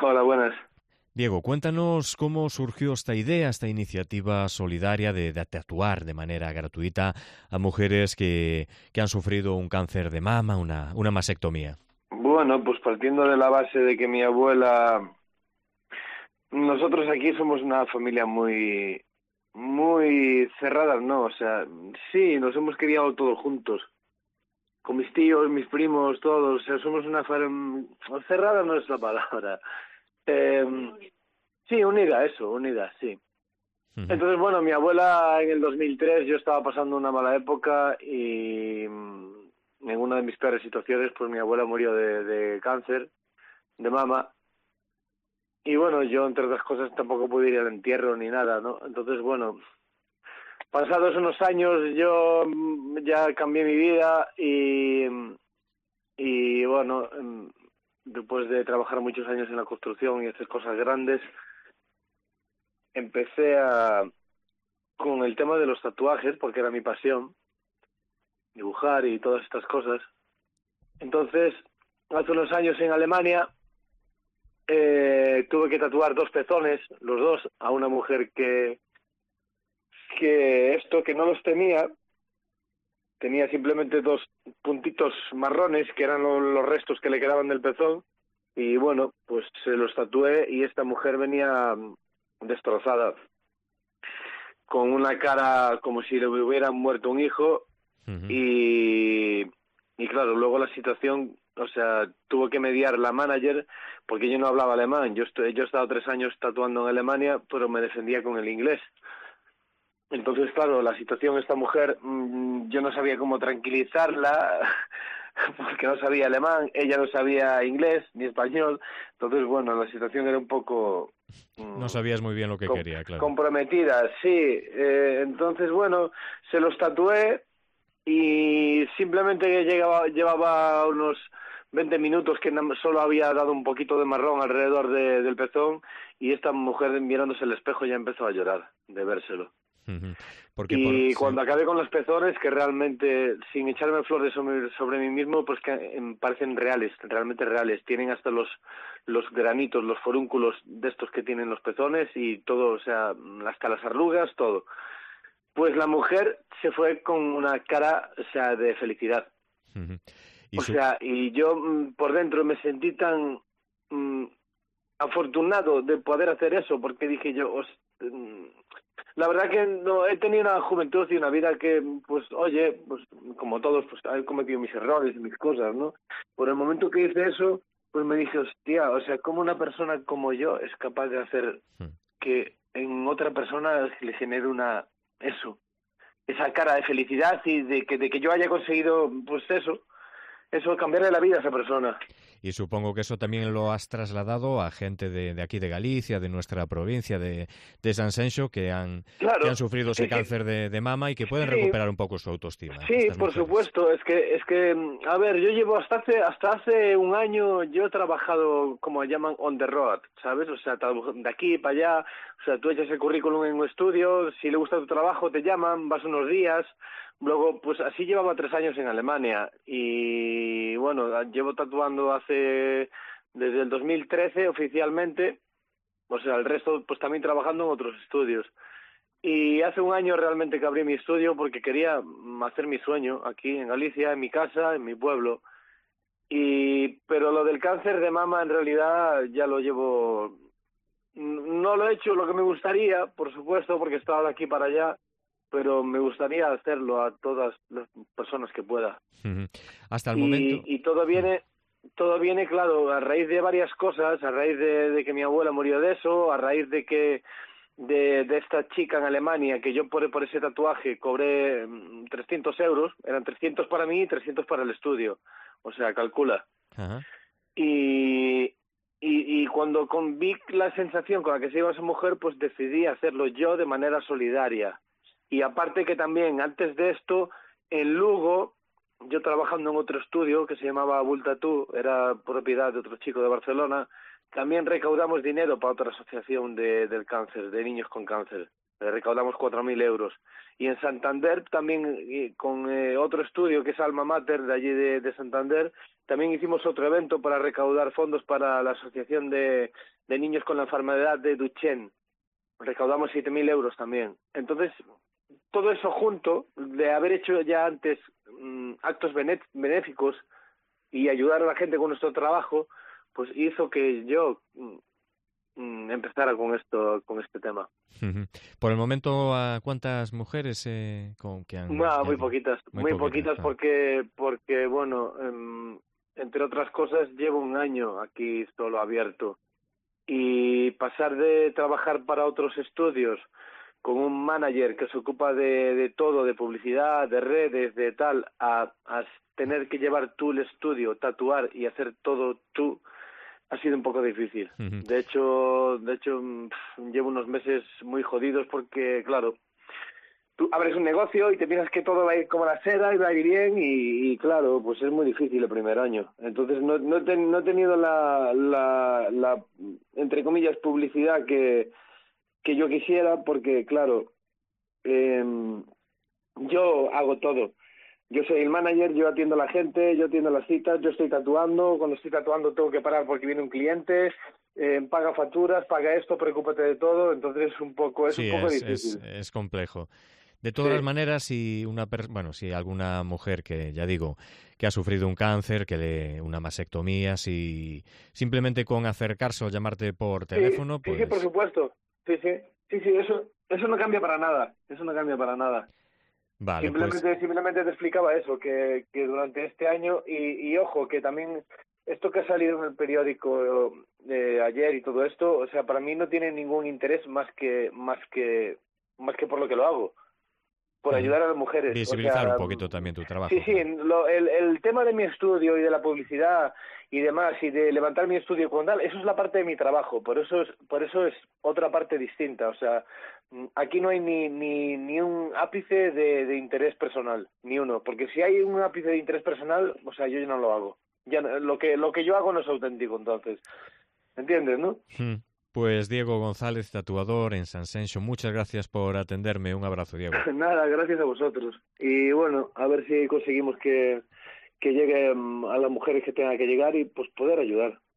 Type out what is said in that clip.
Hola, buenas. Diego, cuéntanos cómo surgió esta idea, esta iniciativa solidaria de tatuar de manera gratuita a mujeres que han sufrido un cáncer de mama, una mastectomía. Bueno, pues partiendo de la base de que mi abuela, nosotros aquí somos una familia muy cerrada, ¿no? O sea, sí, nos hemos criado todos juntos, con mis tíos, mis primos, todos. O sea, somos una familia cerrada, no es la palabra. Sí, unida, eso, unida, sí. Ujú. Entonces, bueno, mi abuela en el 2003, yo estaba pasando una mala época y en una de mis peores situaciones, pues mi abuela murió de cáncer de mama. Y bueno, yo entre otras cosas tampoco pude ir al entierro ni nada, ¿no? Entonces, bueno, pasados unos años yo ya cambié mi vida y bueno, después de trabajar muchos años en la construcción y hacer cosas grandes, empecé con el tema de los tatuajes, porque era mi pasión, dibujar y todas estas cosas. Entonces, hace unos años en Alemania tuve que tatuar dos pezones, los dos, a una mujer que no los tenía simplemente dos puntitos marrones que eran los restos que le quedaban del pezón y bueno, pues se los tatué y esta mujer venía destrozada, con una cara como si le hubiera muerto un hijo Ujú. y, y claro, luego la situación, o sea, tuvo que mediar la manager porque yo no hablaba alemán, yo he estado 3 años tatuando en Alemania, pero me defendía con el inglés. Entonces, claro, la situación, esta mujer, yo no sabía cómo tranquilizarla, porque no sabía alemán, ella no sabía inglés ni español, entonces, bueno, la situación era un poco No mm, sabías muy bien lo que quería, claro. comprometida, sí. Entonces, bueno, se los tatué y simplemente llevaba unos 20 minutos que solo había dado un poquito de marrón alrededor del pezón y esta mujer mirándose el espejo ya empezó a llorar de vérselo. Ujú. Porque Y sí. cuando acabé con los pezones, que realmente, sin echarme flores sobre mí mismo, pues que parecen reales, realmente reales. Tienen hasta los granitos, los forúnculos de estos que tienen los pezones y todo, o sea, hasta las arrugas, todo. Pues la mujer se fue con una cara, o sea, de felicidad. Ujú. Y O su- sea, y yo por dentro me sentí tan mm, afortunado de poder hacer eso, porque dije yo, la verdad que no he tenido una juventud y una vida que, pues, oye, pues como todos, pues he cometido mis errores y mis cosas, ¿no? Por el momento que hice eso, pues me dije, hostia, o sea, ¿cómo una persona como yo es capaz de hacer Ujú. que en otra persona le genere esa cara de felicidad y de que yo haya conseguido, pues eso, cambiarle la vida a esa persona? Y supongo que eso también lo has trasladado a gente de aquí de Galicia, de nuestra provincia, de Sanxenxo, que han Claro, sufrido ese es que cáncer de mama y que pueden sí. recuperar un poco su autoestima, Sí, estas por mujeres. supuesto. Es que, a ver, yo llevo hasta hace un año, yo he trabajado, como llaman, on the road, ¿sabes? O sea, de aquí para allá, o sea, tú echas el currículum en un estudio, si le gusta tu trabajo te llaman, vas unos días, luego, pues así llevaba 3 años en Alemania y bueno, llevo tatuando desde el 2013 oficialmente, o sea, el resto, pues también trabajando en otros estudios. Y hace un año realmente que abrí mi estudio porque quería hacer mi sueño aquí en Galicia, en mi casa, en mi pueblo. Pero lo del cáncer de mama en realidad ya lo llevo. No lo he hecho lo que me gustaría, por supuesto, porque he estado de aquí para allá, pero me gustaría hacerlo a todas las personas que pueda. Ujú. Hasta el momento. Y todo viene, claro, a raíz de varias cosas, a raíz de que mi abuela murió de eso, a raíz de que de esta chica en Alemania, que yo por ese tatuaje cobré 300 euros, eran 300 para mí y 300 para el estudio, o sea, calcula. Ajá. Y, y cuando vi la sensación con la que se iba esa mujer, pues decidí hacerlo yo de manera solidaria. Y aparte que también, antes de esto, en Lugo, yo trabajando en otro estudio que se llamaba Bultatú, era propiedad de otro chico de Barcelona, también recaudamos dinero para otra asociación del cáncer, de niños con cáncer. Recaudamos 4.000 euros. Y en Santander también, con otro estudio que es Alma Mater, de allí de Santander, también hicimos otro evento para recaudar fondos para la asociación de niños con la enfermedad de Duchenne. Recaudamos 7.000 euros también. Entonces, todo eso junto, de haber hecho ya antes actos benéficos y ayudar a la gente con nuestro trabajo, pues hizo que yo empezara con este tema. Por el momento, ¿a cuántas mujeres que han...? No, muy poquitas, ah. porque bueno, entre otras cosas, llevo un año aquí solo abierto. Y pasar de trabajar para otros estudios con un manager que se ocupa de todo, de publicidad, de redes, de tal, a tener que llevar tú el estudio, tatuar y hacer todo tú, ha sido un poco difícil. De hecho, llevo unos meses muy jodidos porque, claro, tú abres un negocio y te piensas que todo va a ir como la seda y va a ir bien y claro, pues es muy difícil el primer año. Entonces no he tenido la entre comillas publicidad que yo quisiera porque claro, yo hago todo. Yo soy el manager, yo atiendo a la gente, yo atiendo las citas, yo estoy tatuando, cuando estoy tatuando tengo que parar porque viene un cliente, paga facturas, paga esto, preocúpate de todo, entonces es un poco difícil. Es complejo. De todas maneras, si si alguna mujer que, ya digo, que ha sufrido un cáncer, una mastectomía, si simplemente con acercarse o llamarte por teléfono, pues... Sí, por supuesto. Sí, eso no cambia para nada. Vale, simplemente te explicaba eso, que durante este año, y ojo, que también esto que ha salido en el periódico ayer y todo esto, o sea, para mí no tiene ningún interés más que por lo que lo hago. Por ayudar a las mujeres. Visibilizar un poquito también tu trabajo. Sí, el tema de mi estudio y de la publicidad y demás, y de levantar mi estudio con tal, eso es la parte de mi trabajo, por eso es otra parte distinta. O sea, aquí no hay ni un ápice de interés personal, ni uno, porque si hay un ápice de interés personal, o sea, yo ya no lo hago. Ya lo que yo hago no es auténtico, entonces. ¿Entiendes, no? Pues Diego González, tatuador en Sanxenxo, muchas gracias por atenderme. Un abrazo, Diego. Nada, gracias a vosotros. Y bueno, a ver si conseguimos que llegue a las mujeres que tengan que llegar y pues poder ayudar.